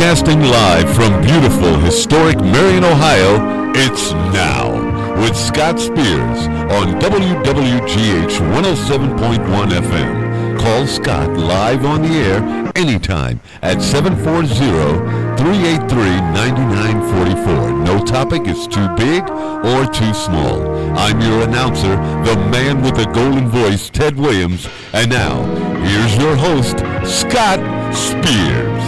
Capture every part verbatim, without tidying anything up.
Broadcasting live from beautiful, historic Marion, Ohio, it's Now with Scott Spears on W W G H one oh seven point one F M. Call Scott live on the air anytime at seven four zero, three eight three, nine nine four four. No topic is too big or too small. I'm your announcer, the man with the golden voice, Ted Williams. And now, here's your host, Scott Spears.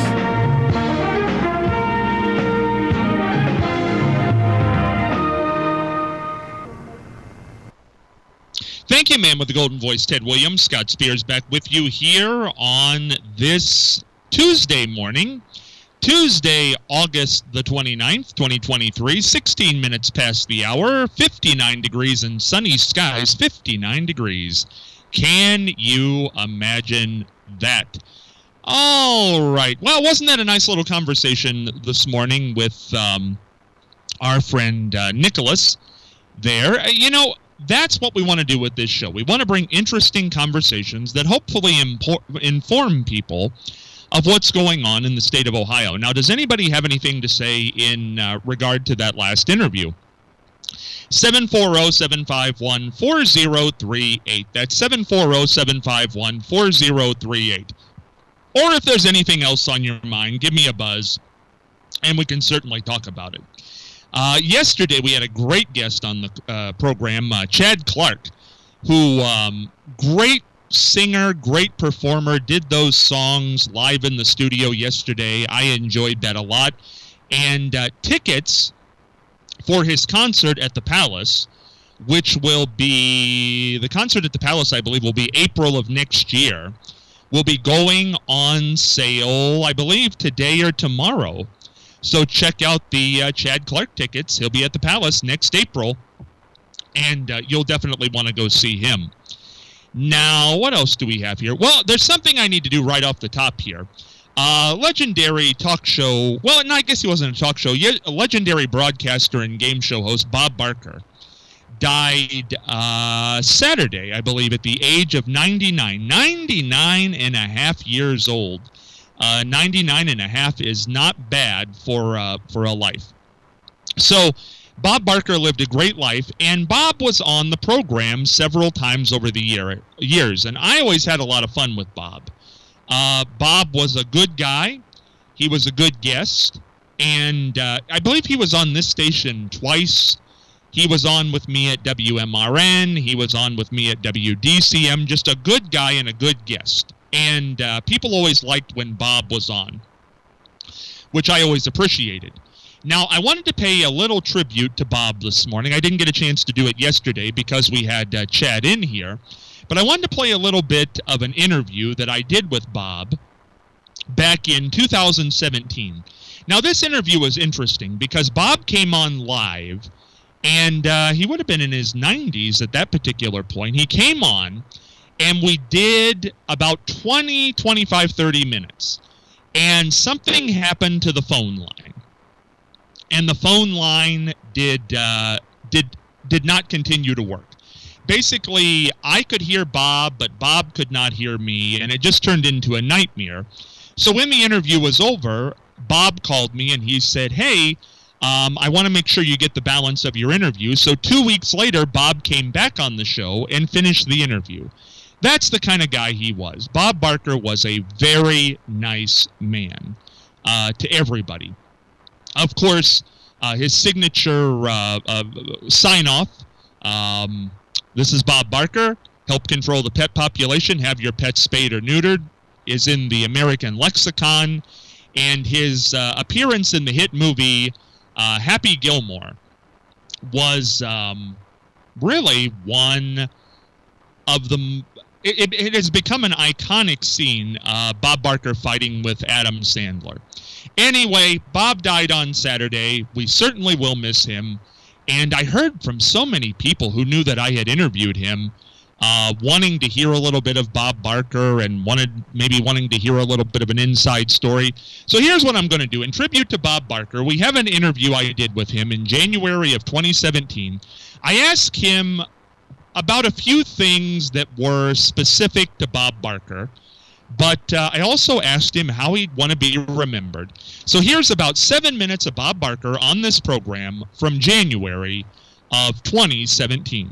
Thank you, man with the golden voice, Ted Williams. Scott Spears back with you here on this Tuesday morning. Tuesday, August the twenty-ninth, twenty twenty-three, sixteen minutes past the hour, fifty-nine degrees and sunny skies, fifty-nine degrees. Can you imagine that? All right. Well, wasn't that a nice little conversation this morning with um, our friend uh, Nicholas there? Uh, you know, that's what we want to do with this show. We want to bring interesting conversations that hopefully impor- inform people of what's going on in the state of Ohio. Now, does anybody have anything to say in uh, regard to that last interview? seven four zero, seven five one, four zero three eight. That's seven four zero, seven five one, four zero three eight. Or if there's anything else on your mind, give me a buzz, and we can certainly talk about it. Uh, yesterday, we had a great guest on the uh, program, uh, Chad Clark, who, um, great singer, great performer, did those songs live in the studio yesterday. I enjoyed that a lot. And uh, tickets for his concert at the Palace, which will be, the concert at the Palace, I believe, will be April of next year, will be going on sale, I believe, today or tomorrow. So check out the uh, Chad Clark tickets. He'll be at the Palace next April, and uh, you'll definitely want to go see him. Now, what else do we have here? Well, there's something I need to do right off the top here. Uh, legendary talk show, well, no, I guess he wasn't a talk show, yet a legendary broadcaster and game show host, Bob Barker, died uh, Saturday, I believe, at the age of ninety-nine. ninety-nine and a half years old. Uh, ninety-nine and a half is not bad for uh, for a life. So, Bob Barker lived a great life, and Bob was on the program several times over the year, years, and I always had a lot of fun with Bob. Uh, Bob was a good guy. He was a good guest, and uh, I believe he was on this station twice. He was on with me at W M R N. He was on with me at W D C M. Just a good guy and a good guest. And uh, people always liked when Bob was on, which I always appreciated. Now, I wanted to pay a little tribute to Bob this morning. I didn't get a chance to do it yesterday because we had uh, Chad in here. But I wanted to play a little bit of an interview that I did with Bob back in two thousand seventeen. Now, this interview was interesting because Bob came on live, and uh, he would have been in his nineties at that particular point. He came on, and we did about twenty, twenty-five, thirty minutes. And something happened to the phone line. And the phone line did uh, did did not continue to work. Basically, I could hear Bob, but Bob could not hear me, and it just turned into a nightmare. So when the interview was over, Bob called me, and he said, hey, um, I want to make sure you get the balance of your interview. So two weeks later, Bob came back on the show and finished the interview. That's the kind of guy he was. Bob Barker was a very nice man uh, to everybody. Of course, uh, his signature uh, uh, sign-off, um, this is Bob Barker, help control the pet population, have your pet spayed or neutered, is in the American lexicon, and his uh, appearance in the hit movie uh, Happy Gilmore was um, really one of the... It, it has become an iconic scene, uh, Bob Barker fighting with Adam Sandler. Anyway, Bob died on Saturday. We certainly will miss him. And I heard from so many people who knew that I had interviewed him, uh, wanting to hear a little bit of Bob Barker and wanted maybe wanting to hear a little bit of an inside story. So here's what I'm going to do. In tribute to Bob Barker, we have an interview I did with him in January of twenty seventeen. I asked him about a few things that were specific to Bob Barker, But uh, I also asked him how he'd want to be remembered. So here's about seven minutes of Bob Barker on this program from January of twenty seventeen.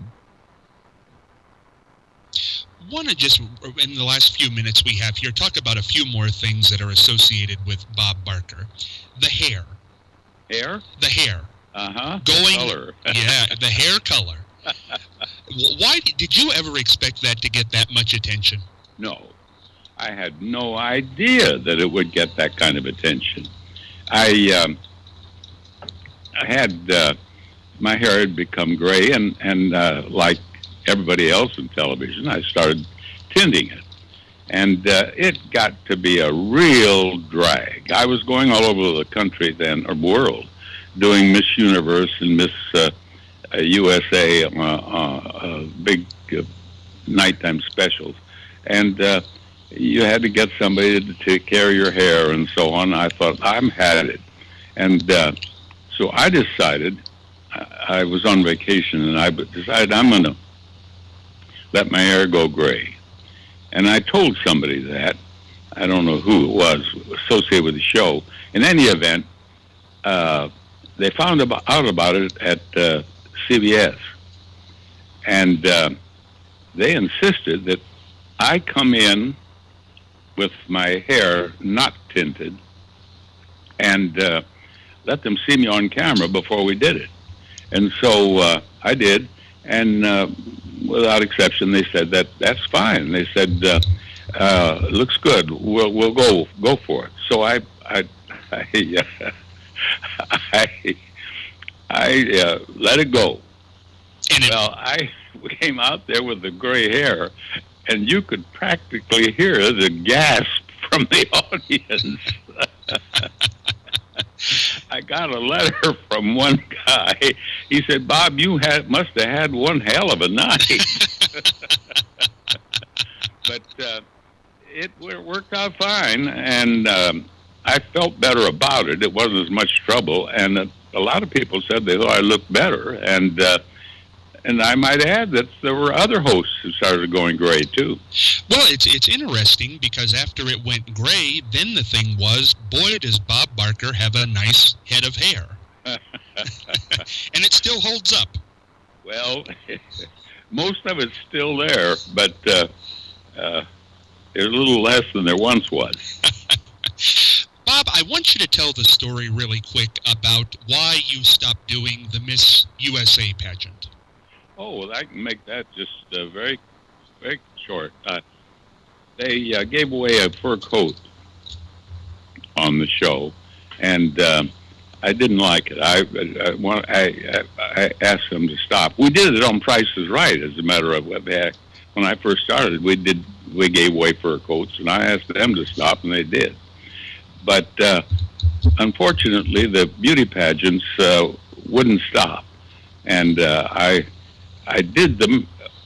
I want to just, in the last few minutes we have here, talk about a few more things that are associated with Bob Barker. The hair. Hair? The hair. Uh-huh. Going, color. Yeah, the hair color. Why did you ever expect that to get that much attention? No. I had no idea that it would get that kind of attention. I, um, I had, uh, my hair had become gray, and, and uh, like everybody else in television, I started tinting it. And uh, it got to be a real drag. I was going all over the country then, or world, doing Miss Universe and Miss uh, uh, U S A, uh, uh, uh, big uh, nighttime specials. And uh, you had to get somebody to take care of your hair and so on. I thought, I'm had it. And uh, so I decided, I, I was on vacation, and I decided I'm going to let my hair go gray. And I told somebody that. I don't know who it was, associated with the show. In any event, uh, they found about, out about it at uh, C B S. And uh, they insisted that I come in with my hair not tinted and uh, let them see me on camera before we did it. And so uh, I did, and uh, without exception, they said that that's fine. They said, uh, uh, looks good. We'll we'll go go for it. So I I I uh, I, I uh, let it go. Well, I came out there with the gray hair, and you could practically hear the gasp from the audience. I got a letter from one guy. He said, Bob, you had must have had one hell of a night. But uh, it worked out fine, and um, I felt better about it. It wasn't as much trouble, and uh, a lot of people said they thought I looked better. And uh, and I might add that there were other hosts who started going gray, too. Well, it's it's interesting because after it went gray, then the thing was, boy, does Bob Barker have a nice head of hair. And it still holds up. Well, most of it's still there, but uh, uh, there's a little less than there once was. Bob, I want you to tell the story really quick about why you stopped doing the Miss U S A pageant. Oh, well, I can make that just uh, very, very short. Uh, they uh, gave away a fur coat on the show, and uh, I didn't like it. I, I, want, I, I asked them to stop. We did it on Price is Right, as a matter of fact. When I first started, we did we gave away fur coats, and I asked them to stop, and they did. But uh, unfortunately, the beauty pageants uh, wouldn't stop, and uh, I. I did them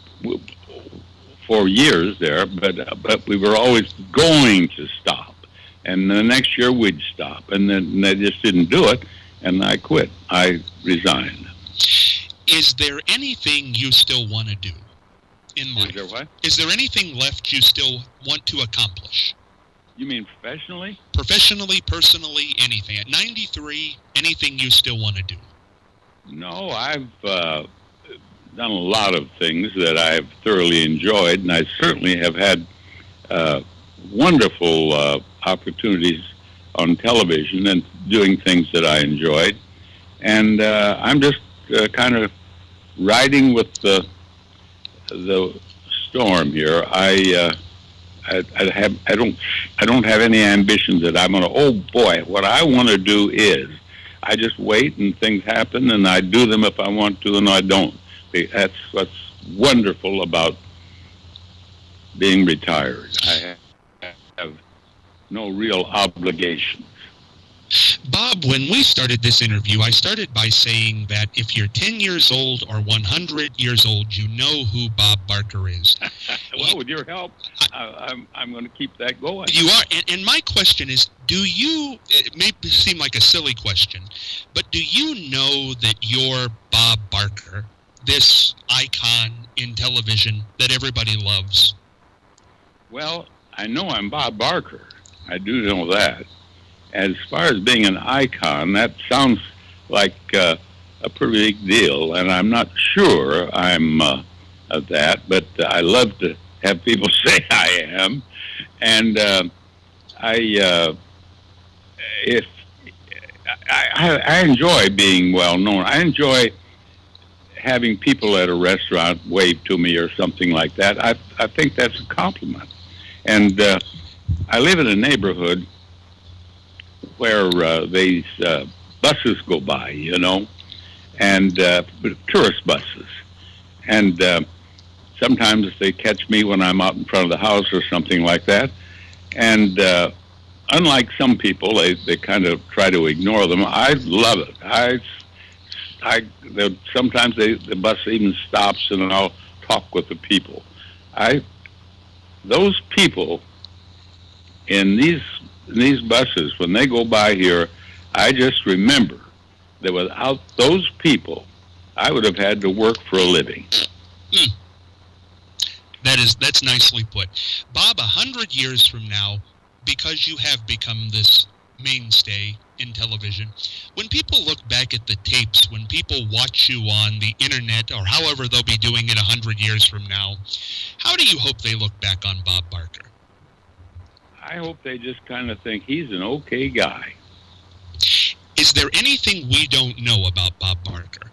for years there, but uh, but we were always going to stop. And the next year we'd stop, and then they just didn't do it, and I quit. I resigned. Is there anything you still want to do in life? Is there what? Is there anything left you still want to accomplish? You mean professionally? Professionally, personally, anything. At ninety-three, anything you still want to do? No, I've... Uh, done a lot of things that I've thoroughly enjoyed, and I certainly have had uh, wonderful uh, opportunities on television and doing things that I enjoyed. And uh, I'm just uh, kind of riding with the the storm here. I, uh, I I have I don't I don't have any ambitions that I'm gonna. Oh boy, what I want to do is I just wait and things happen, and I do them if I want to, and I don't. That's what's wonderful about being retired. I have no real obligations. Bob, when we started this interview, I started by saying that if you're ten years old or one hundred years old, you know who Bob Barker is. Well, with your help, I, I'm, I'm going to keep that going. You are. And, and my question is, do you, it may seem like a silly question, but do you know that you're Bob Barker, this icon in television that everybody loves? Well, I know I'm Bob Barker. I do know that. As far as being an icon, that sounds like uh, a pretty big deal, and I'm not sure I'm uh, of that, but uh, I love to have people say I am. And uh, I, uh, if I, I enjoy being well known. I enjoy having people at a restaurant wave to me or something like that. I I think that's a compliment. And uh, I live in a neighborhood where uh, these uh, buses go by, you know, and uh, tourist buses. And uh, sometimes they catch me when I'm out in front of the house or something like that. And uh, unlike some people, they, they kind of try to ignore them. I love it. I, I, sometimes they, the bus even stops and I'll talk with the people. I, those people in these in these buses, when they go by here, I just remember that without those people, I would have had to work for a living. Hmm. That is, that's nicely put. Bob, a hundred years from now, because you have become this mainstay in television, when people look back at the tapes, when people watch you on the internet, or however they'll be doing it a hundred years from now, how do you hope they look back on Bob Barker? I hope they just kind of think he's an okay guy. Is there anything we don't know about Bob Barker?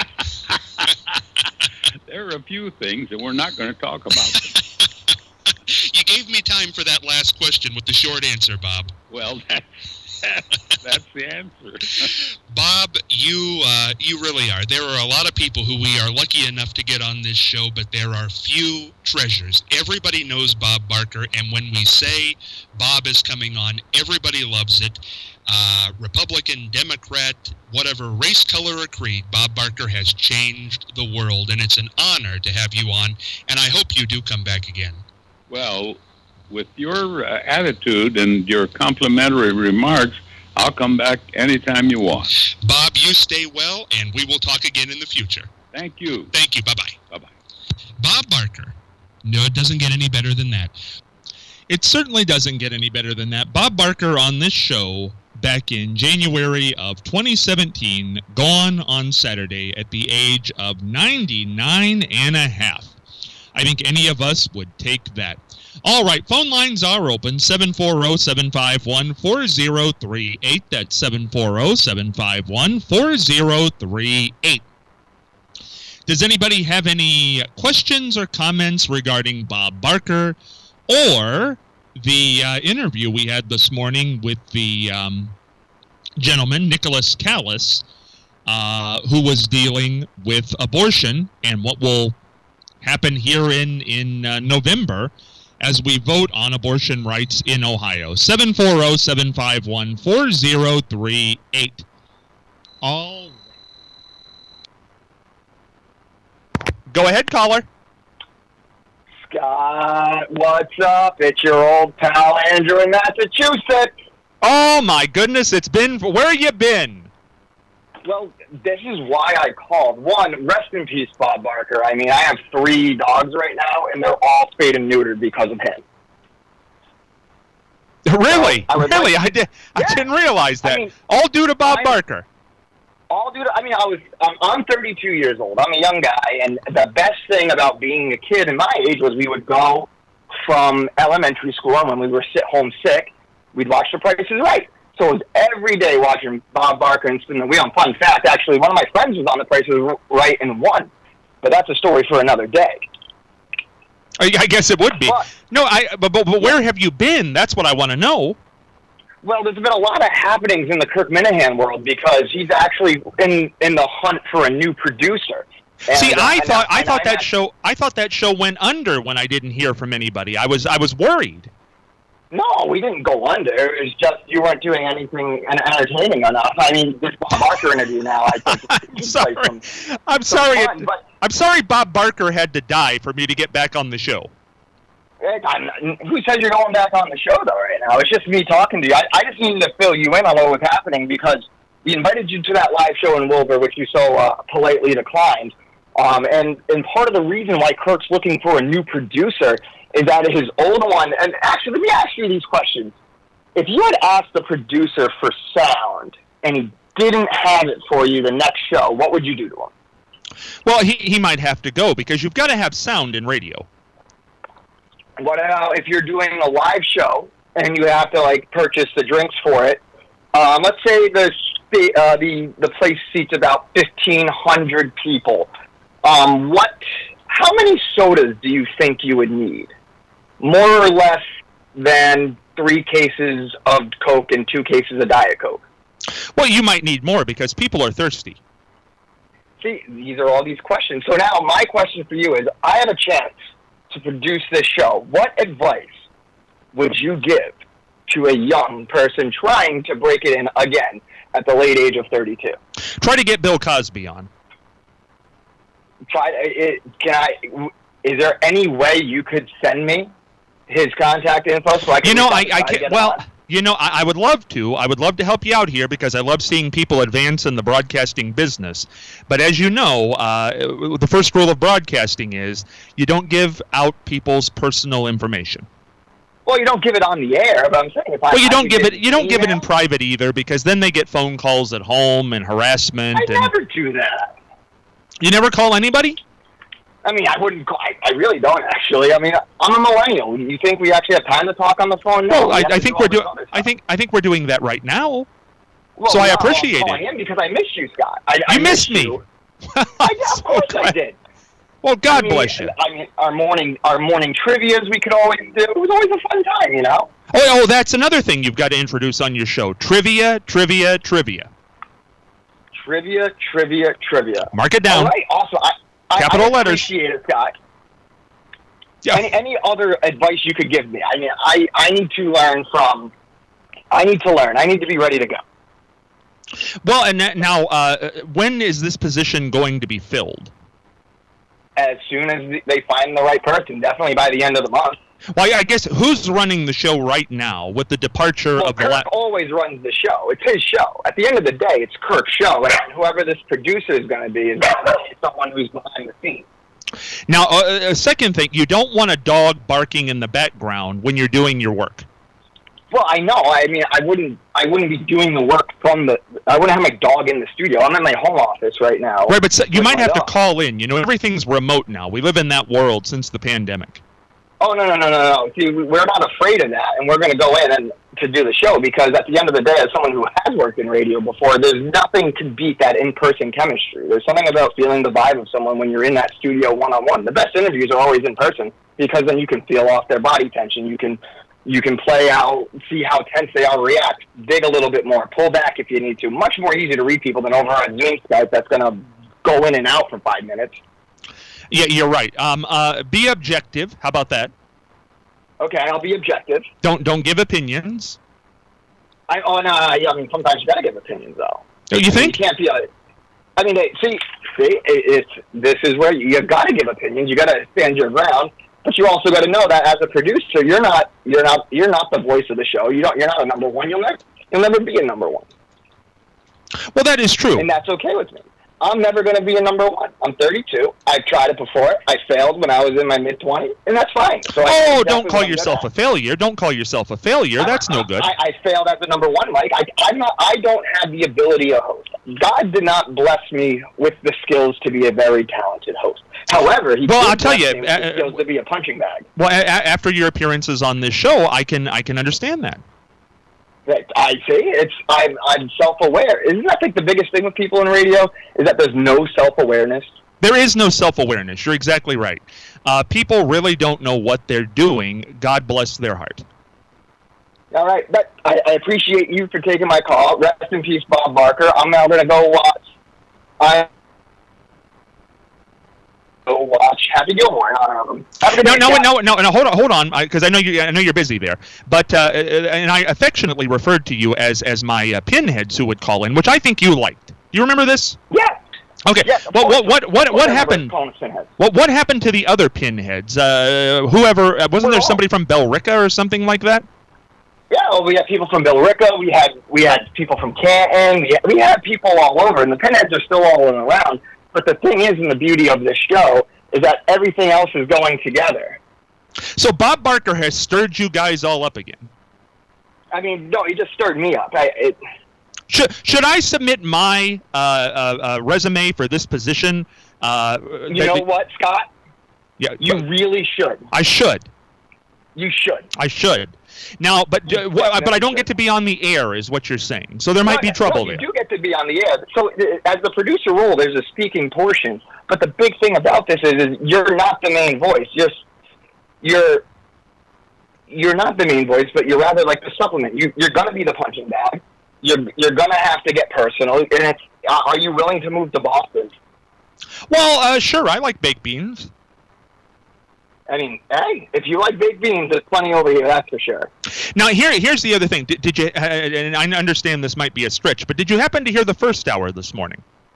There are a few things, and we're not going to talk about them. You gave me time for that last question with the short answer, Bob. Well, that's, that's the answer. Bob, you uh, you really are. There are a lot of people who we are lucky enough to get on this show, but there are few treasures. Everybody knows Bob Barker, and when we say Bob is coming on, everybody loves it. Uh, Republican, Democrat, whatever race, color, or creed, Bob Barker has changed the world, and it's an honor to have you on, and I hope you do come back again. Well, with your uh, attitude and your complimentary remarks, I'll come back anytime you want. Bob, you stay well, and we will talk again in the future. Thank you. Thank you. Bye-bye. Bye-bye. Bob Barker. No, it doesn't get any better than that. It certainly doesn't get any better than that. Bob Barker on this show back in January of twenty seventeen, gone on Saturday at the age of ninety-nine and a half. I think any of us would take that. All right, phone lines are open, seven four zero, seven five one, four zero three eight. That's seven four zero, seven five one, four zero three eight. Does anybody have any questions or comments regarding Bob Barker or the uh, interview we had this morning with the um, gentleman, Nicholas Callis, uh, who was dealing with abortion and what will happen here in, in uh, November as we vote on abortion rights in Ohio. seven four zero, seven five one, four zero three eight. All right. Go ahead, caller. Scott, what's up? It's your old pal Andrew in Massachusetts. Oh my goodness, it's been, where you been? Well, this is why I called. One, rest in peace, Bob Barker. I mean, I have three dogs right now, and they're all spayed and neutered because of him. Really? So, I really? like, I, did, yeah. I didn't realize that. I mean, all due to Bob I, Barker. All due to, I mean, I was, I'm, I'm thirty-two years old. I'm a young guy, and the best thing about being a kid in my age was we would go from elementary school, and when we were sit home sick, we'd watch The Price is Right. So it was every day watching Bob Barker and spin the wheel. And fun fact, actually, one of my friends was on The Price is Right and won. But that's a story for another day. I, I guess it would be. But, no, I. But, but, but where have you been? That's what I want to know. Well, there's been a lot of happenings in the Kirk Minahan world because he's actually in in the hunt for a new producer. And, See, I uh, thought I, I thought I, that I, show I thought that show went under when I didn't hear from anybody. I was I was worried. No, we didn't go under. It was just you weren't doing anything entertaining enough. I mean, this Bob Barker interview now, I think. I'm sorry. Some, I'm sorry. Fun, it, but, I'm sorry. Bob Barker had to die for me to get back on the show. I'm not, who says you're going back on the show though right now? It's just me talking to you. I, I just needed to fill you in on what was happening because we invited you to that live show in Wilbur, which you so uh, politely declined. Um, and, and part of the reason why Kirk's looking for a new producer is that his old one, and actually, let me ask you these questions. If you had asked the producer for sound and he didn't have it for you the next show, what would you do to him? Well, he, he might have to go because you've got to have sound in radio. What about if you're doing a live show and you have to, like, purchase the drinks for it? Um, let's say the, uh, the the place seats about fifteen hundred people. Um, what? How many sodas do you think you would need? More or less than three cases of Coke and two cases of Diet Coke? Well, you might need more because people are thirsty. See, these are all these questions. So now my question for you is, I have a chance to produce this show. What advice would you give to a young person trying to break it in again at the late age of thirty-two? Try to get Bill Cosby on. Try. It, can I? Is there any way you could send me his contact info so I can? You know, I, I can. Well, on? you know, I, I would love to. I would love to help you out here because I love seeing people advance in the broadcasting business. But as you know, uh, the first rule of broadcasting is you don't give out people's personal information. Well, you don't give it on the air, but I'm saying if I. Well, you don't give it. You don't email, give it in private either, because then they get phone calls at home and harassment. I and never do that. You never call anybody? I mean, I wouldn't call. I, I really don't actually. I mean, I'm a millennial. You think we actually have time to talk on the phone? No. Well, I, I think we're doing. I think I think we're doing that right now. Well, so no, I appreciate I'm it. in because I missed you, Scott. I, you I missed, missed me. You. I, of course so I did. Well, God I mean, bless you. I mean, our morning, our morning trivias we could always do. It was always a fun time, you know. Oh, oh, that's another thing you've got to introduce on your show: trivia, trivia, trivia. Trivia, trivia, trivia. Mark it down. All right, awesome. I, Capital I, I letters. appreciate it, Scott. Yeah. Any, any other advice you could give me? I mean, I, I need to learn from. I need to learn. I need to be ready to go. Well, and that, now, uh, when is this position going to be filled? As soon as they find the right person, definitely by the end of the month. Well, I guess who's running the show right now with the departure well, of the Kirk last? always runs the show. It's his show. At the end of the day, it's Kirk's show, and whoever this producer is going to be is someone who's behind the scenes. Now, uh, a second thing, you don't want a dog barking in the background when you're doing your work. Well, I know. I mean, I wouldn't. I wouldn't be doing the work from the. I wouldn't have my dog in the studio. I'm in my home office right now. Right, but so, you might have dog. to call in. You know, everything's remote now. We live in that world since the pandemic. Oh no no no no no! See, we're not afraid of that, and we're going to go in and to do the show because at the end of the day, as someone who has worked in radio before, there's nothing to beat that in-person chemistry. There's something about feeling the vibe of someone when you're in that studio one-on-one. The best interviews are always in person because then you can feel off their body tension. You can you can play out, see how tense they are, react, dig a little bit more, pull back if you need to. Much more easy to read people than over on Zoom Skype that's going to go in and out for five minutes. Yeah, you're right. Um, uh, be objective. How about that? Okay, I'll be objective. Don't don't give opinions. I oh no, I mean sometimes you gotta give opinions though. Oh, you think? You can't be a. I mean, see, see, it, it's this is where you, you gotta give opinions. You gotta stand your ground, but you also gotta know that as a producer, you're not you're not you're not the voice of the show. You don't you're not a number one. You'll never you'll never be a number one. Well, that is true. And that's okay with me. I'm never going to be a number one. I'm thirty-two. I tried it before. I failed when I was in my mid-twenties, and that's fine. So oh, exactly don't call yourself a failure. Don't call yourself a failure. That's I, no good. I, I failed as a number one, Mike. I, I'm not. I don't have the ability to host. God did not bless me with the skills to be a very talented host. However, he well, did I'll tell bless you, me with uh, the skills to be a punching bag. Well, a- after your appearances on this show, I can I can understand that. Right. I see. It's I'm I'm self-aware. Isn't that like the biggest thing with people in radio? Is that there's no self-awareness? There is no self-awareness. You're exactly right. Uh, people really don't know what they're doing. God bless their heart. All right. But I, I appreciate you for taking my call. Rest in peace, Bob Barker. I'm now going to go watch. I. Go watch Happy Gilmore. Um, no, no, no, no, no. Hold on, hold on, because I, I know you. I know you're busy there. But uh, and I affectionately referred to you as as my uh, pinheads who would call in, which I think you liked. Do you remember this? Yeah. Okay. Yes, well, what what what what happened? What what what happened to the other pinheads? Uh, whoever uh, wasn't We're there all. somebody from Bellrica or something like that? Yeah, well, we had people from Billerica, we had we had people from Canton, we had, we had people all over, and the pinheads are still all around. But the thing is, and the beauty of this show, is that everything else is going together. So Bob Barker has stirred you guys all up again. I mean, no, he just stirred me up. I, it, should should I submit my uh, uh, uh, resume for this position? Uh, you that, know that, what, Scott? Yeah, you but, really should. I should. You should. I should. Now, but uh, but I don't get to be on the air, is what you're saying. So there might be trouble well, you there. You do get to be on the air. So uh, as the producer role, there's a speaking portion. But the big thing about this is, is you're not the main voice. You're you're you're not the main voice, but you're rather like the supplement. You, you're going to be the punching bag. You're you're going to have to get personal. And it's, uh, are you willing to move to Boston? Well, uh, sure. I like baked beans. I mean, hey, if you like baked beans, there's plenty over here, that's for sure. Now, here, here's the other thing. Did, did you, uh, and I understand this might be a stretch, but did you happen to hear the first hour this morning?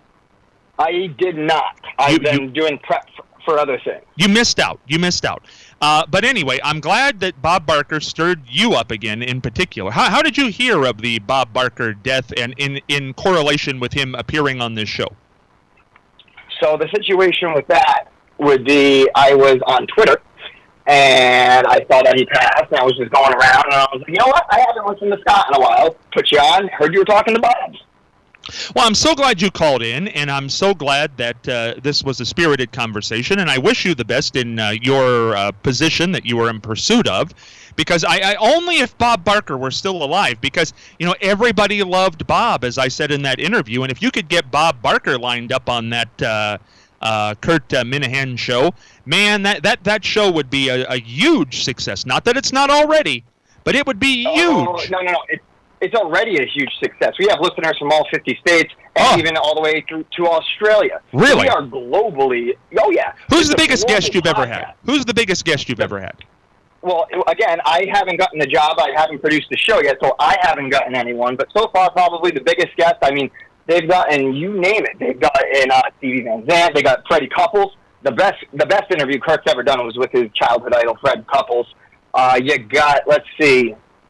I did not. I've You- been you- doing prep for, for other things. You missed out. You missed out. Uh, but anyway, I'm glad that Bob Barker stirred you up again in particular. How, how did you hear of the Bob Barker death and in, in correlation with him appearing on this show? So the situation with that would be, I was on Twitter, and I saw that he passed, and I was just going around, and I was like, you know what? I haven't listened to Scott in a while. Put you on. Heard you were talking to Bob. Well, I'm so glad you called in, and I'm so glad that uh, this was a spirited conversation, and I wish you the best in uh, your uh, position that you were in pursuit of, because I, I only if Bob Barker were still alive, because, you know, everybody loved Bob, as I said in that interview, and if you could get Bob Barker lined up on that uh, uh, Kurt uh, Minahan show, man, that, that, that show would be a, a huge success. Not that it's not already, but it would be huge. Oh, no, no, no. It, it's already a huge success. We have listeners from all fifty states, and Oh. even all the way through to Australia. Really? We are globally, oh yeah. Who's It's the a biggest guest global you've ever podcast. had? Who's the biggest guest you've ever had? Well, again, I haven't gotten the job. I haven't produced the show yet, so I haven't gotten anyone. But so far, probably the biggest guest, I mean, they've gotten, you name it. They've gotten uh, Stevie Van Zandt. They got Freddie Couples. The best the best interview Kurt's ever done was with his childhood idol, Fred Couples. Uh, you got, let's see.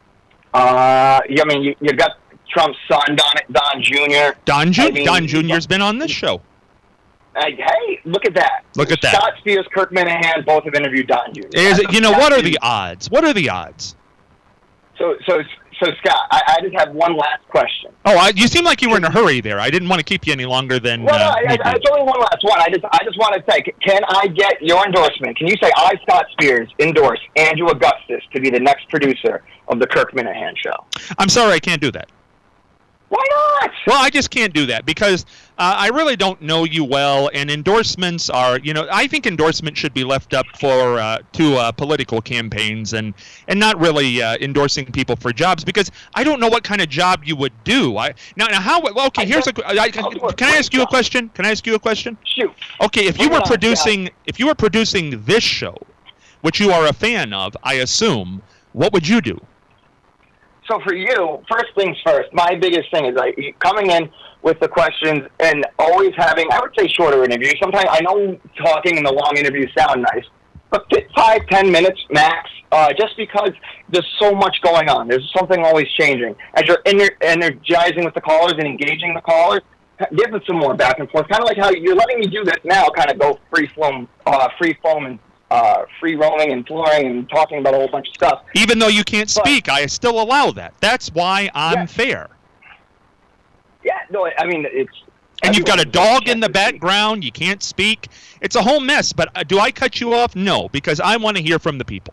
Uh, I mean, you, you got Trump's son, Don, Don Junior Don, Ju- I mean, Don Junior's been on this show. Uh, hey, look at that. Look at that. Scott Spears, Kirk Minahan, both have interviewed Don Junior Is it, That's you a know, fact. what are the odds? What are the odds? So, so, so Scott, I, I just have one last question. Oh, I, you seem like you were in a hurry there. I didn't want to keep you any longer than. Well, no, uh, I, need I, be. it's only one last one. I just, I just want to say, can I get your endorsement? Can you say I, Scott Spears, endorse Andrew Augustus to be the next producer of the Kirk Minahan Show? I'm sorry, I can't do that. Why not? Well, I just can't do that because uh, I really don't know you well, and endorsements are, you know, I think endorsements should be left up for uh, to uh, political campaigns and and not really uh, endorsing people for jobs because I don't know what kind of job you would do. I now now how well, okay, I here's a don't- I, I'll do a can I great ask you a job. question? Can I ask you a question? Shoot. Okay, if you Bring were it on, producing if you were producing this show, which you are a fan of, I assume, what would you do? So for you, first things first, my biggest thing is like coming in with the questions and always having, I would say, shorter interviews. Sometimes I know talking and the long interviews sound nice, but five, ten minutes max, uh, just because there's so much going on. There's something always changing. As you're ener- energizing with the callers and engaging the callers, give them some more back and forth. Kind of like how you're letting me do this now, kind of go free foam, uh, free foam and uh, free roaming and flooring and talking about a whole bunch of stuff. Even though you can't But- speak, I still allow that. That's why I'm Yeah. fair. Yeah, no, I mean, it's... And you've got a everyone dog in the gets to speak. background. You can't speak. It's a whole mess. But uh, do I cut you off? No, because I want to hear from the people.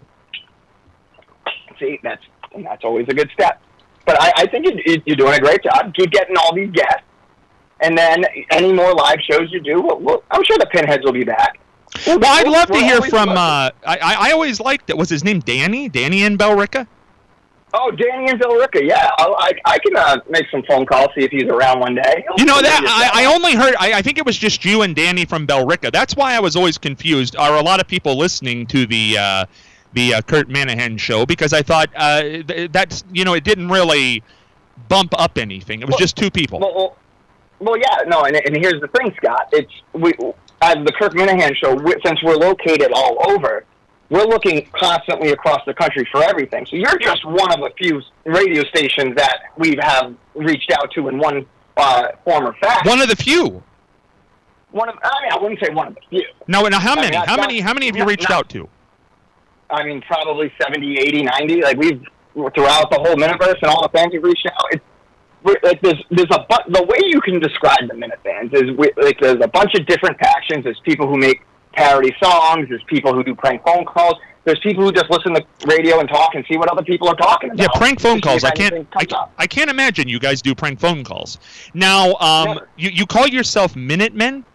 See, that's and that's always a good step. But I, I think you, you're doing a great job. Keep getting all these guests. And then any more live shows you do, we'll, we'll, I'm sure the Pinheads will be back. Well, I'd love to We're hear always from. looking. Uh, I I always liked it. Was his name Danny? Danny in Bellrica? Oh, Danny and Villarica, yeah. I'll, I I can uh, make some phone calls, see if he's around one day. He'll- You know he'll that give you I, I some. only heard. I, I think it was just you and Danny from Bellrica. That's why I was always confused. Are a lot of people listening to the uh, the uh, Kurt Minahan show? Because I thought uh, th- that's you know it didn't really bump up anything. It was Well- just two people. Well, well, well, yeah, no, and, and here's the thing, Scott. It's we as the Kirk Minahan show. We, since we're located all over, we're looking constantly across the country for everything. So you're just one of a few radio stations that we have reached out to in one uh, form or fashion. One of the few. One of, I mean, I wouldn't say one of the few. No, now how I mean, many? that's How not- many? How many have you not- reached not- out to? I mean, probably seventy, eighty, ninety. Like, we've, throughout the whole Miniverse and all the fans we've reached out, it's, like, there's, there's a, bu- the way you can describe the Minute fans is, we, like, there's a bunch of different factions. There's people who make parody songs. There's people who do prank phone calls. There's people who just listen to radio and talk and see what other people are talking about. Yeah, prank phone calls. I can't. I, up. I can't imagine you guys do prank phone calls. Now, um, you you call yourself Minutemen?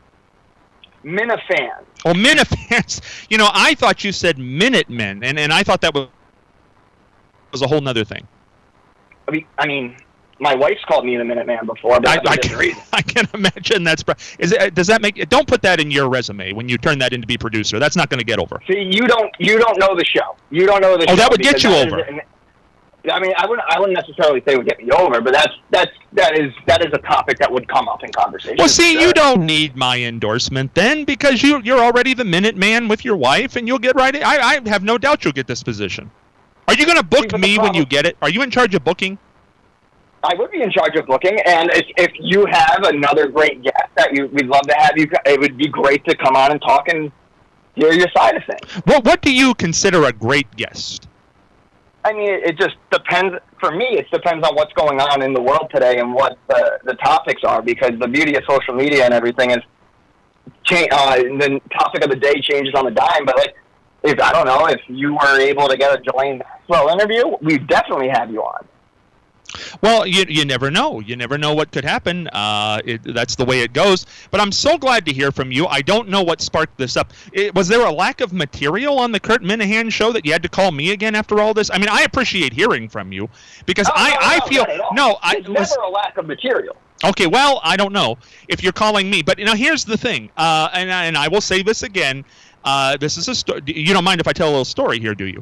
Minifans. Oh, Minifans. You know, I thought you said Minutemen, and and I thought that was was a whole nother thing. I mean, I mean. My wife's called me the Minuteman before, but I, I, can, I can imagine that's. Is it? Does that make? Don't put that in your resume when you turn that in to be producer. That's not going to get over. See, you don't. You don't know the show. You don't know the oh, show. Oh, that would get you over. Is, I mean, I wouldn't. I wouldn't necessarily say it would get me over, but that's that's that is that is a topic that would come up in conversation. Well, see, you don't need my endorsement then, because you you're already the Minuteman with your wife, and you'll get right. In. I I have no doubt you'll get this position. Are you going to book see, me when you get it? Are you in charge of booking? I would be in charge of booking, and if, if you have another great guest that you, we'd love to have you, it would be great to come on and talk and hear your side of things. Well, what do you consider a great guest? I mean, it, it just depends. For me, it depends on what's going on in the world today and what the, the topics are, because the beauty of social media and everything is cha- uh, the topic of the day changes on the dime. But, like, if I don't know, if you were able to get a Jelaine Maxwell interview, we'd definitely have you on. Well, you you never know. You never know what could happen. Uh, it, that's the way it goes. But I'm so glad to hear from you. I don't know what sparked this up. It, was there a lack of material on the Kurt Minahan show that you had to call me again after all this? I mean, I appreciate hearing from you because oh, I, no, I no, feel no. I There's was, never a lack of material. Okay, well, I don't know if you're calling me, but you know, here's the thing, uh, and and I will say this again. Uh, this is a story. You don't mind if I tell a little story here, do you?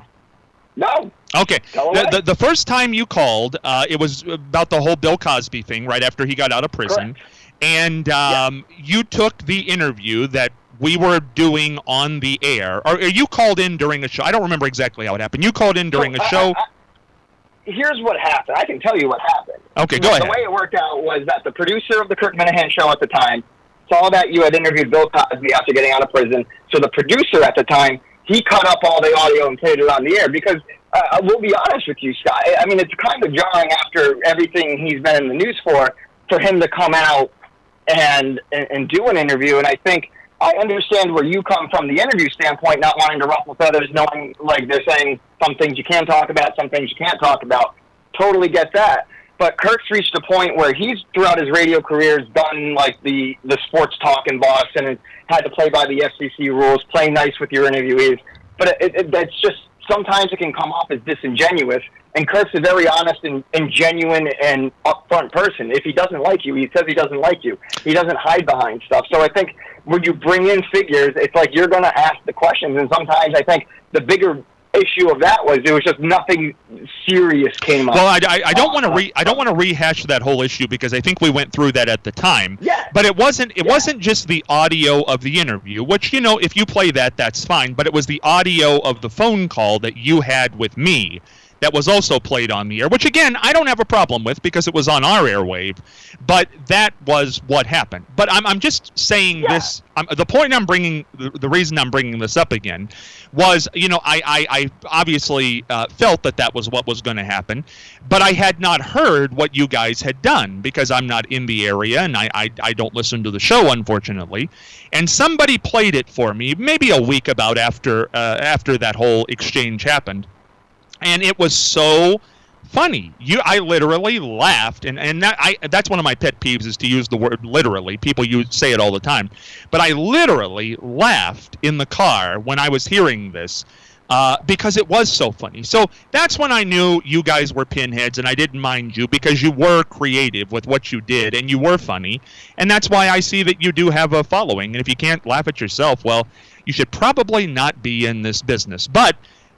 No. Okay. The, the the first time you called, uh, it was about the whole Bill Cosby thing right after he got out of prison. Correct. And um, yeah. you took the interview that we were doing on the air. Or, or you called in during a show. I don't remember exactly how it happened. You called in during so, a show. I, I, here's what happened. I can tell you what happened. Okay, go the, ahead. The way it worked out was that the producer of the Kurt Minahan show at the time saw that you had interviewed Bill Cosby after getting out of prison. So the producer at the time, he cut up all the audio and played it on the air because uh, we'll be honest with you, Scott. I mean, it's kind of jarring after everything he's been in the news for, for him to come out and, and, and do an interview. And I think I understand where you come from the interview standpoint, not wanting to ruffle feathers, knowing like they're saying some things you can talk about, some things you can't talk about. Totally get that. But Kurt's reached a point where he's, throughout his radio career, has done like the, the sports talk in Boston and had to play by the F C C rules, play nice with your interviewees. But it, it, it's just, sometimes it can come off as disingenuous. And Kurt's a very honest and, and genuine and upfront person. If he doesn't like you, he says he doesn't like you. He doesn't hide behind stuff. So I think when you bring in figures, it's like you're going to ask the questions. And sometimes I think the bigger issue of that was it was just nothing serious came up. Well, I, I, I don't want to re I don't want to rehash that whole issue because I think we went through that at the time. Yeah. But it wasn't it yeah. wasn't just the audio of the interview, which, you know, if you play that, that's fine. But it was the audio of the phone call that you had with me that was also played on the air, which, again, I don't have a problem with because it was on our airwave. But that was what happened. But I'm, I'm just saying yeah. this. I'm, the point I'm bringing, the, the reason I'm bringing this up again was, you know, I, I, I obviously uh, felt that that was what was going to happen. But I had not heard what you guys had done because I'm not in the area and I, I, I don't listen to the show, unfortunately. And somebody played it for me maybe a week about after uh, after that whole exchange happened. And it was so funny. You, I literally laughed, and and that, I that's one of my pet peeves is to use the word literally. People use say it all the time, but I literally laughed in the car when I was hearing this uh, because it was so funny. So that's when I knew you guys were pinheads, and I didn't mind you because you were creative with what you did, and you were funny, and that's why I see that you do have a following. And if you can't laugh at yourself, well, you should probably not be in this business. But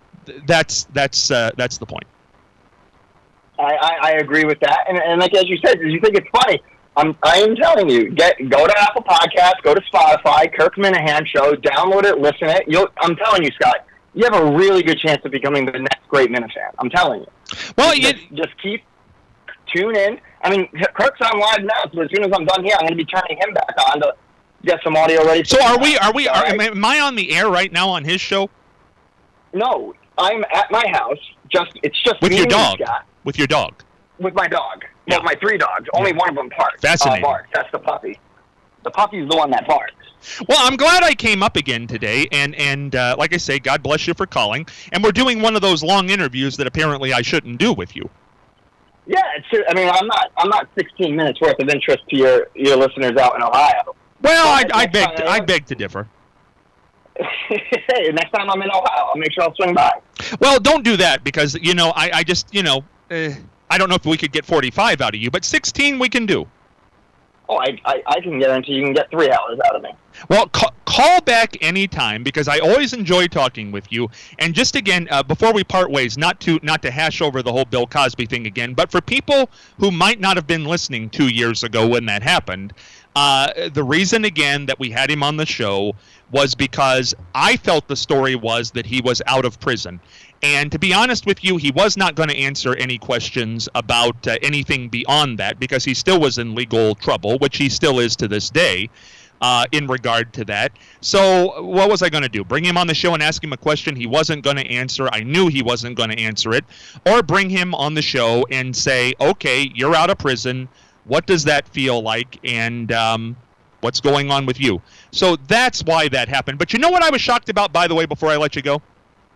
That's that's uh, that's the point. I, I, I agree with that, and, and like as you said, you think it's funny. I'm I am telling you, get go to Apple Podcasts, go to Spotify, Kurt Minahan Show, download it, listen it. You'll I'm telling you, Scott, you have a really good chance of becoming the next great Minifan. I'm telling you. Well, just, you just keep tune in. I mean, Kurt's on live now, so as soon as I'm done here, I'm going to be turning him back on to get some audio ready. So are we? Are we? Are, am I on the air right now on his show? No. I'm at my house. Just it's just with me your and dog. Scott. With your dog. With my dog. Yeah. Well, my three dogs. Only one of them barks. Fascinating. Uh, barks. That's the puppy. The puppy's the one that barks. Well, I'm glad I came up again today, and and uh, like I say, God bless you for calling. And we're doing one of those long interviews that apparently I shouldn't do with you. Yeah, it's. I mean, I'm not. I'm not sixteen minutes worth of interest to your your listeners out in Ohio. Well, I, But I next beg time to, I beg to differ. Hey, next time I'm in Ohio, I'll make sure I'll swing by. Well, don't do that because you know I, I just you know uh, I don't know if we could get forty-five out of you, but sixteen we can do. Oh, I, I, I can guarantee you can get three hours out of me. Well, ca- call back anytime because I always enjoy talking with you. And just again, uh, before we part ways, not to not to hash over the whole Bill Cosby thing again, but for people who might not have been listening two years ago when that happened, uh, the reason again that we had him on the show was because I felt the story was that he was out of prison. And to be honest with you, he was not going to answer any questions about uh, anything beyond that because he still was in legal trouble, which he still is to this day uh, in regard to that. So what was I going to do? Bring him on the show and ask him a question he wasn't going to answer? I knew he wasn't going to answer it. Or bring him on the show and say, okay, you're out of prison. What does that feel like? And um, what's going on with you? So that's why that happened. But you know what I was shocked about, by the way, before I let you go?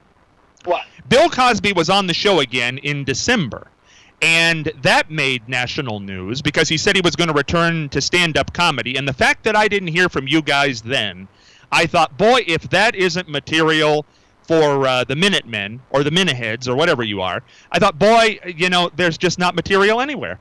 What? Bill Cosby was on the show again in December, and that made national news because he said he was going to return to stand-up comedy. And the fact that I didn't hear from you guys then, I thought, boy, if that isn't material for uh, the Minutemen or the Minuteheads or whatever you are, I thought, boy, you know, there's just not material anywhere.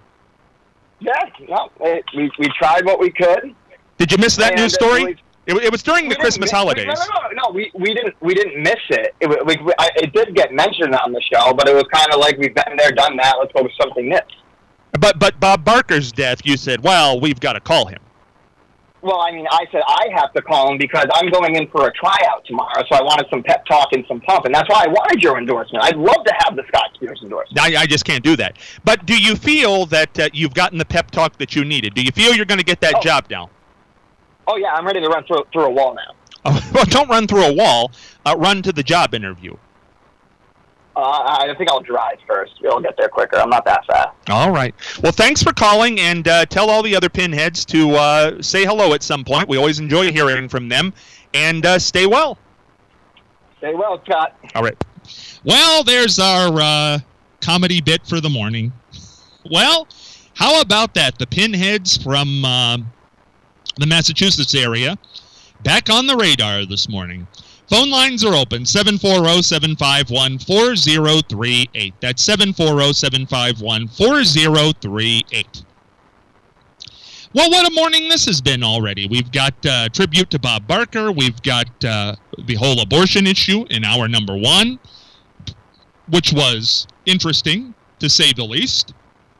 Yeah, no, it, we, we tried what we could. Did you miss that And news story? we- It, it was during We the didn't Christmas miss- holidays. No, no, no, no. We, we didn't we didn't miss it. It, we, we, I, it did get mentioned on the show, but it was kind of like we've been there, done that. Let's go with something new. But but Bob Barker's death, you said, well, we've got to call him. Well, I mean, I said I have to call him because I'm going in for a tryout tomorrow, so I wanted some pep talk and some pump, and that's why I wanted your endorsement. I'd love to have the Scott Spears endorsement. I, I just can't do that. But do you feel that uh, you've gotten the pep talk that you needed? Do you feel you're going to get that Oh. job now? Oh, yeah, I'm ready to run through, through a wall now. Oh, well, don't run through a wall. Uh, run to the job interview. Uh, I think I'll drive first. We'll get there quicker. I'm not that fast. All right. Well, thanks for calling, and uh, tell all the other pinheads to uh, say hello at some point. We always enjoy hearing from them. And uh, stay well. Stay well, Scott. All right. Well, there's our uh, comedy bit for the morning. Well, how about that? The pinheads from uh, the Massachusetts area back on the radar this morning. Phone lines are open, seven four zero, seven five one, four zero three eight. That's seven four zero, seven five one, four zero three eight. Well, what a morning this has been already. We've got uh, tribute to Bob Barker. We've got uh, the whole abortion issue in hour number one, which was interesting, to say the least.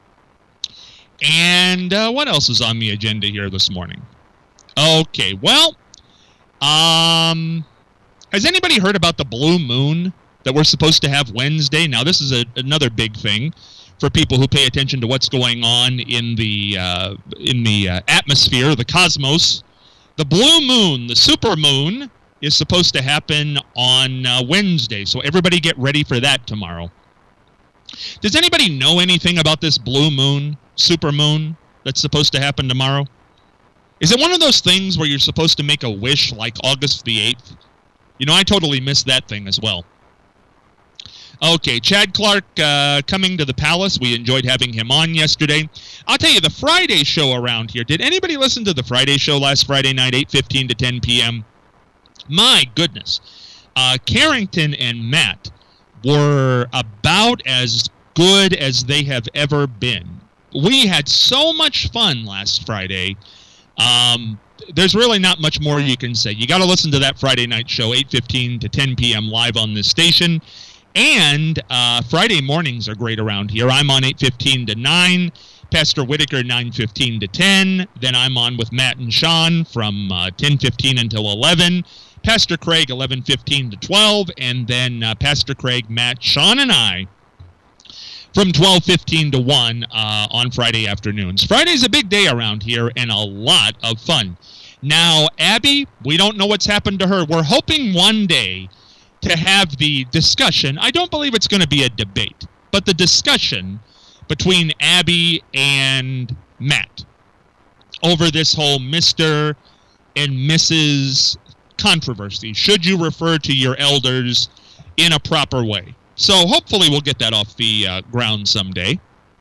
And uh, what else is on the agenda here this morning? Okay, well, um... has anybody heard about the blue moon that we're supposed to have Wednesday? Now, this is a, another big thing for people who pay attention to what's going on in the uh, in the uh, atmosphere, the cosmos. The blue moon, the super moon, is supposed to happen on uh, Wednesday, so everybody get ready for that tomorrow. Does anybody know anything about this blue moon, super moon, that's supposed to happen tomorrow? Is it one of those things where you're supposed to make a wish like August the eighth? You know, I totally missed that thing as well. Okay, Chad Clark uh, coming to the Palace. We enjoyed having him on yesterday. I'll tell you, the Friday show around here. Did anybody listen to the Friday show last Friday night, eight fifteen to ten p.m.? My goodness. Uh, Carrington and Matt were about as good as they have ever been. We had so much fun last Friday. Um... There's really not much more you can say. You got to listen to that Friday night show, eight fifteen to ten p.m. live on this station. And uh, Friday mornings are great around here. I'm on eight fifteen to nine, Pastor Whitaker nine fifteen to ten. Then I'm on with Matt and Sean from uh, ten fifteen until eleven. Pastor Craig eleven fifteen to twelve. And then uh, Pastor Craig, Matt, Sean, and I from twelve fifteen to one uh, on Friday afternoons. Friday's a big day around here and a lot of fun. Now, Abby, we don't know what's happened to her. We're hoping one day to have the discussion. I don't believe it's going to be a debate, but the discussion between Abby and Matt over this whole Mister and Missus controversy. Should you refer to your elders in a proper way? So hopefully we'll get that off the uh, ground someday.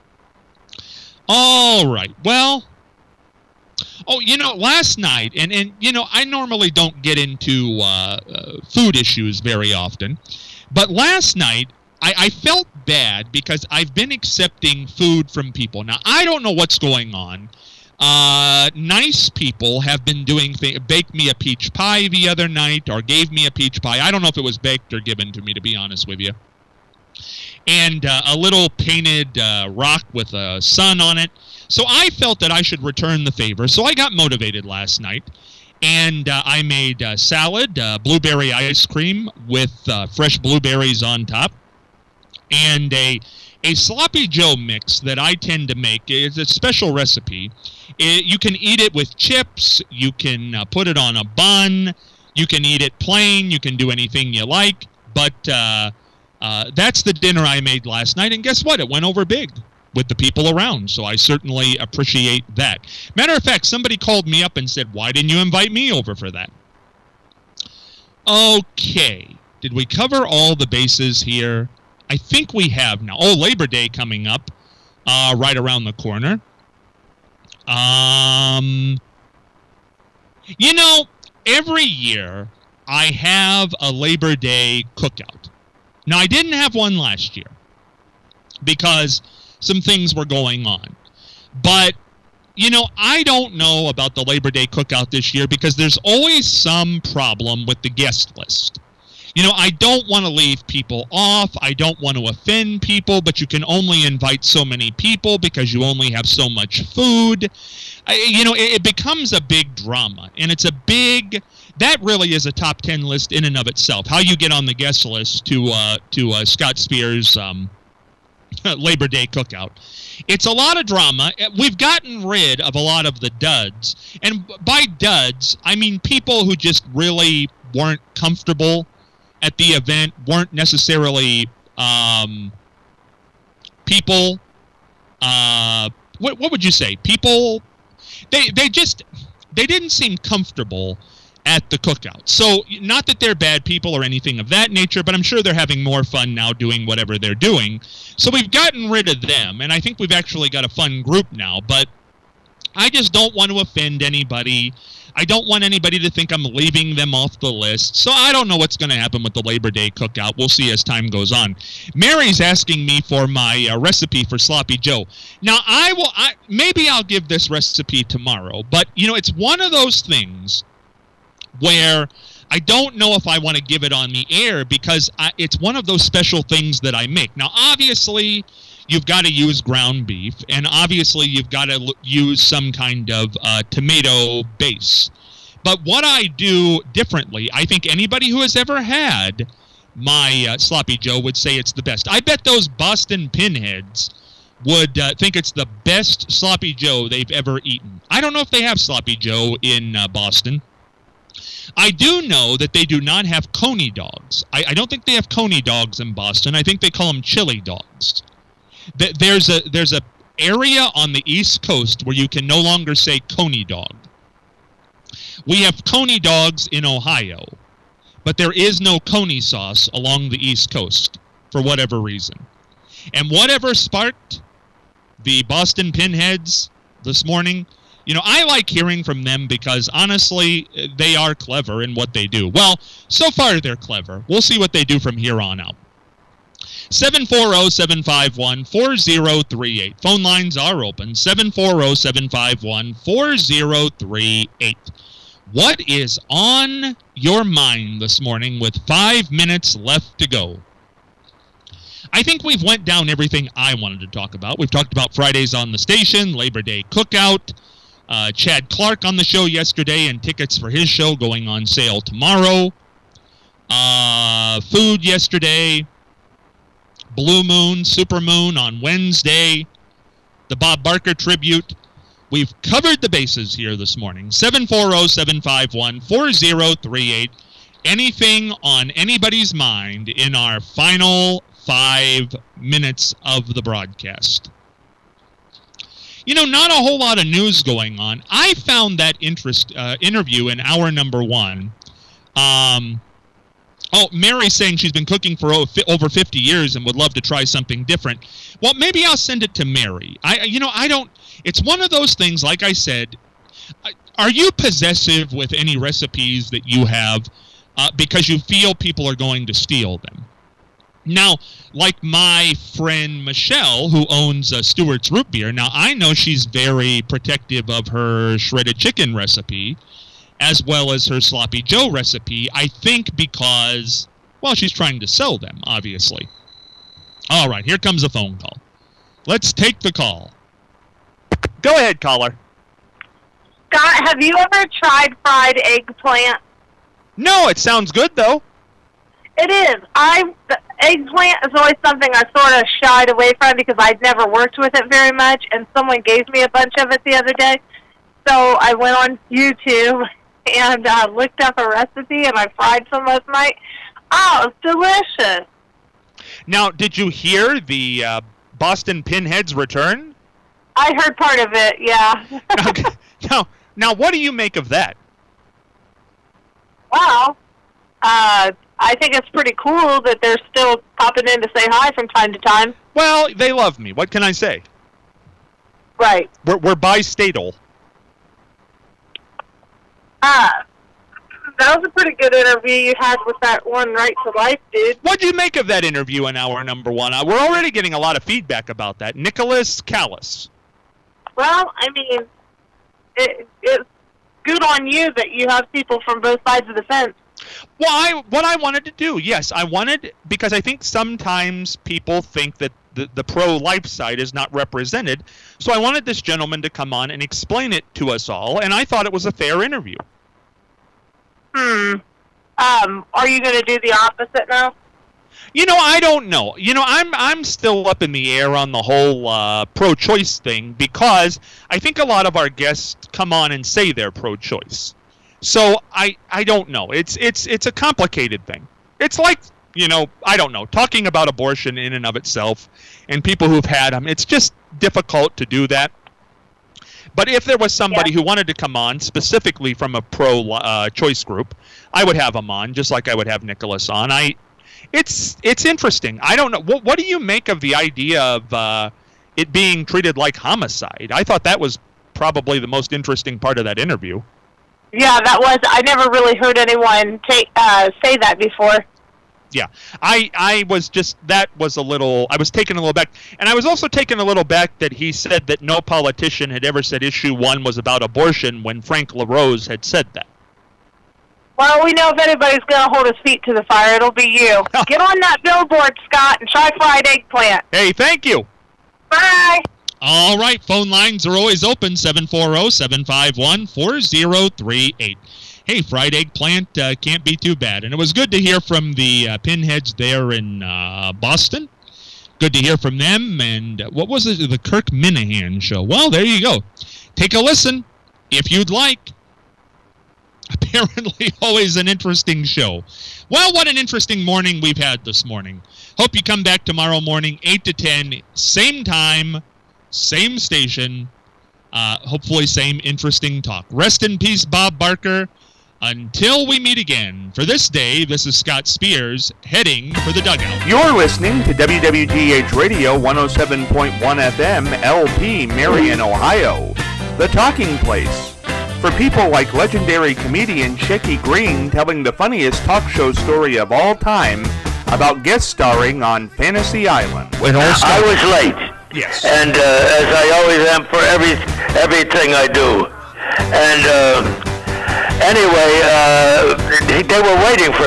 All right. Well, oh, you know, last night, and, and you know, I normally don't get into uh, uh, food issues very often, but last night I, I felt bad because I've been accepting food from people. Now, I don't know what's going on. Uh, nice people have been doing things, baked me a peach pie the other night, or gave me a peach pie. I don't know if it was baked or given to me, to be honest with you. And uh, a little painted uh, rock with a sun on it. So I felt that I should return the favor. So I got motivated last night, and uh, I made uh, salad, uh, blueberry ice cream with uh, fresh blueberries on top, and a a sloppy Joe mix that I tend to make. It's a special recipe. It, you can eat it with chips. You can uh, put it on a bun. You can eat it plain. You can do anything you like. But uh, uh, that's the dinner I made last night. And guess what? It went over big with the people around. So I certainly appreciate that. Matter of fact, somebody called me up and said, why didn't you invite me over for that? Okay. Did we cover all the bases here? I think we have now. Oh, Labor Day coming up uh, right around the corner. Um, you know, every year I have a Labor Day cookout. Now, I didn't have one last year because some things were going on. But, you know, I don't know about the Labor Day cookout this year because there's always some problem with the guest list. You know, I don't want to leave people off. I don't want to offend people, but you can only invite so many people because you only have so much food. I, you know, it, it becomes a big drama, and it's a big... That really is a top ten list in and of itself. How you get on the guest list to uh, to uh, Scott Spears' um, Labor Day cookout. It's a lot of drama. We've gotten rid of a lot of the duds. And by duds, I mean people who just really weren't comfortable at the event, weren't necessarily um, people, uh, what, what would you say? People, they, they just, they didn't seem comfortable at the cookout. So, not that they're bad people or anything of that nature, but I'm sure they're having more fun now doing whatever they're doing. So we've gotten rid of them, and I think we've actually got a fun group now, but I just don't want to offend anybody. I don't want anybody to think I'm leaving them off the list. So I don't know what's going to happen with the Labor Day cookout. We'll see as time goes on. Mary's asking me for my uh, recipe for Sloppy Joe. Now, I will. I, maybe I'll give this recipe tomorrow. But, you know, it's one of those things where I don't know if I want to give it on the air because I, it's one of those special things that I make. Now, obviously, you've got to use ground beef, and obviously you've got to l- use some kind of uh, tomato base. But what I do differently, I think anybody who has ever had my uh, Sloppy Joe would say it's the best. I bet those Boston Pinheads would uh, think it's the best Sloppy Joe they've ever eaten. I don't know if they have Sloppy Joe in uh, Boston. I do know that they do not have Coney dogs. I, I don't think they have Coney dogs in Boston. I think they call them chili dogs. There's a there's a area on the East Coast where you can no longer say Coney dog. We have Coney dogs in Ohio, but there is no Coney sauce along the East Coast for whatever reason. And whatever sparked the Boston Pinheads this morning, you know, I like hearing from them because, honestly, they are clever in what they do. Well, so far they're clever. We'll see what they do from here on out. seven four zero, seven five one, four zero three eight. Phone lines are open. seven four zero, seven five one, four zero three eight. What is on your mind this morning with five minutes left to go? I think we've went down everything I wanted to talk about. We've talked about Fridays on the station, Labor Day cookout, uh, Chad Clark on the show yesterday, and tickets for his show going on sale tomorrow. Uh, food yesterday. Blue Moon, Super Moon on Wednesday, the Bob Barker tribute. We've covered the bases here this morning. seven four zero, seven five one, four zero three eight. anything on anybody's mind in our final five minutes of the broadcast? You know, not a whole lot of news going on. I found that interest uh, interview in hour number one. Um, oh, Mary's saying she's been cooking for over fifty years and would love to try something different. Well, maybe I'll send it to Mary. I, you know, I don't. It's one of those things. Like I said, are you possessive with any recipes that you have uh, because you feel people are going to steal them? Now, like my friend Michelle, who owns uh, Stewart's Root Beer, now I know she's very protective of her shredded chicken recipe as well as her Sloppy Joe recipe, I think because, well, she's trying to sell them, obviously. All right, here comes a phone call. Let's take the call. Go ahead, caller. Scott, have you ever tried fried eggplant? No, it sounds good, though. It is. I the eggplant is always something I sort of shied away from because I'd never worked with it very much, and someone gave me a bunch of it the other day. So I went on YouTube and uh, looked up a recipe, and I fried some last night. Oh, it's delicious. Now, did you hear the uh, Boston Pinheads return? I heard part of it, yeah. Okay. Now, now, what do you make of that? Well, uh, I think it's pretty cool that they're still popping in to say hi from time to time. Well, they love me. What can I say? Right. We're, we're bi-statal. Ah, that was a pretty good interview you had with that one Right to Life dude. What do you make of that interview in hour number one? Uh, we're already getting a lot of feedback about that. Nicholas Callis. Well, I mean, it, it's good on you that you have people from both sides of the fence. Well, I, what I wanted to do, yes, I wanted, because I think sometimes people think that the, the pro-life side is not represented, so I wanted this gentleman to come on and explain it to us all, and I thought it was a fair interview. Hmm. Um, are you going to do the opposite now? You know, I don't know. You know, I'm I'm still up in the air on the whole uh, pro-choice thing because I think a lot of our guests come on and say they're pro-choice. So I I don't know. It's it's it's a complicated thing. It's like, you know, I don't know, talking about abortion in and of itself and people who've had them. It's just difficult to do that. But if there was somebody yeah. who wanted to come on specifically from a pro-choice uh, group, I would have him on, just like I would have Nicholas on. I, it's it's interesting. I don't know. What what do you make of the idea of uh, it being treated like homicide? I thought that was probably the most interesting part of that interview. Yeah, that was. I never really heard anyone take uh, say that before. Yeah, I I was just, that was a little, I was taken a little back. And I was also taken a little back that he said that no politician had ever said issue one was about abortion when Frank LaRose had said that. Well, we know if anybody's going to hold his feet to the fire, it'll be you. Get on that billboard, Scott, and try fried eggplant. Hey, thank you. Bye. All right, phone lines are always open, seven four zero, seven five one, four zero three eight. Hey, fried eggplant uh, can't be too bad. And it was good to hear from the uh, Pinheads there in uh, Boston. Good to hear from them. And uh, what was it? The Kirk Minahan show. Well, there you go. Take a listen if you'd like. Apparently always an interesting show. Well, what an interesting morning we've had this morning. Hope you come back tomorrow morning, eight to ten, same time, same station, uh, hopefully same interesting talk. Rest in peace, Bob Barker. Until we meet again, for this day, this is Scott Spears, heading for the dugout. You're listening to W W G H Radio one oh seven point one F M, L P, Marion, Ohio. The Talking Place. For people like legendary comedian Shecky Green telling the funniest talk show story of all time about guest starring on Fantasy Island. When all I was late. Yes. And uh, as I always am for every everything I do. And... Uh, Anyway, uh, they were waiting for